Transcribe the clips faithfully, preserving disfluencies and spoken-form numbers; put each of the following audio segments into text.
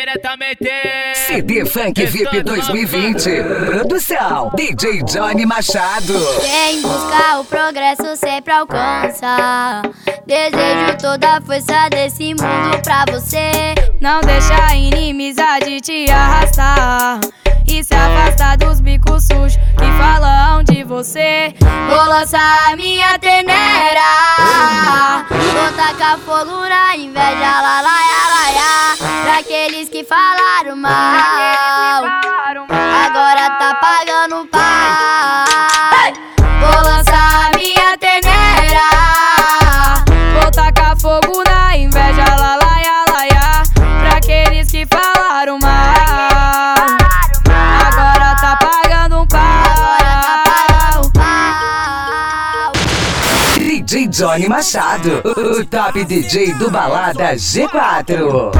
diretamente C D Funk V I P dois mil e vinte. Produção D J Johnny Machado. Quem busca o progresso sempre alcança. Desejo toda a força desse mundo pra você. Não deixa a inimizade te arrastar e se afastar dos bicos sujos que falam de você. Vou lançar minha peneira, vou tacar fogo na inveja, lá, lá, lá, lá, pra aqueles que falaram mal, agora tá pagando pau. Vou lançar minha peneira, vou tacar fogo na inveja, lá, lá, lá, lá, pra aqueles que falaram mal, agora tá pagando um pau. D J Johnny Machado, o top D J do Balada G quatro.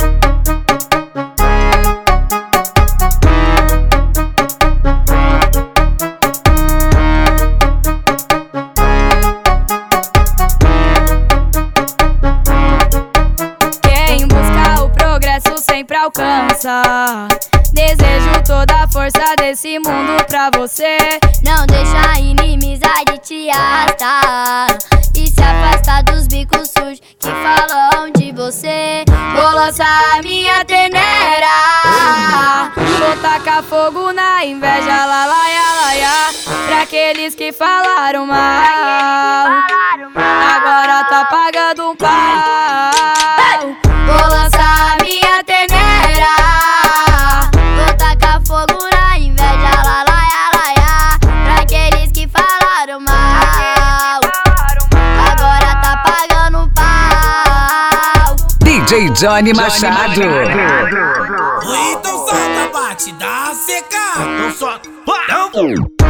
Quem busca o progresso sempre alcança. Desejo toda a força desse mundo pra você. Não deixa a inimizade te arrastar e se afastar dos bicos sujos que falam de você. Vou lançar minha peneira, vou tacar fogo na inveja, lá, lá, lá, lá, pra aqueles que falaram mal, agora tá pagando um pau. vou lançar minha peneira, vou tacar fogo na inveja, lá, lá, lá, lá, pra aqueles que falaram mal, agora tá pagando pau. D J Johnny Machado. Então solta, bate, dá seca. Então solta.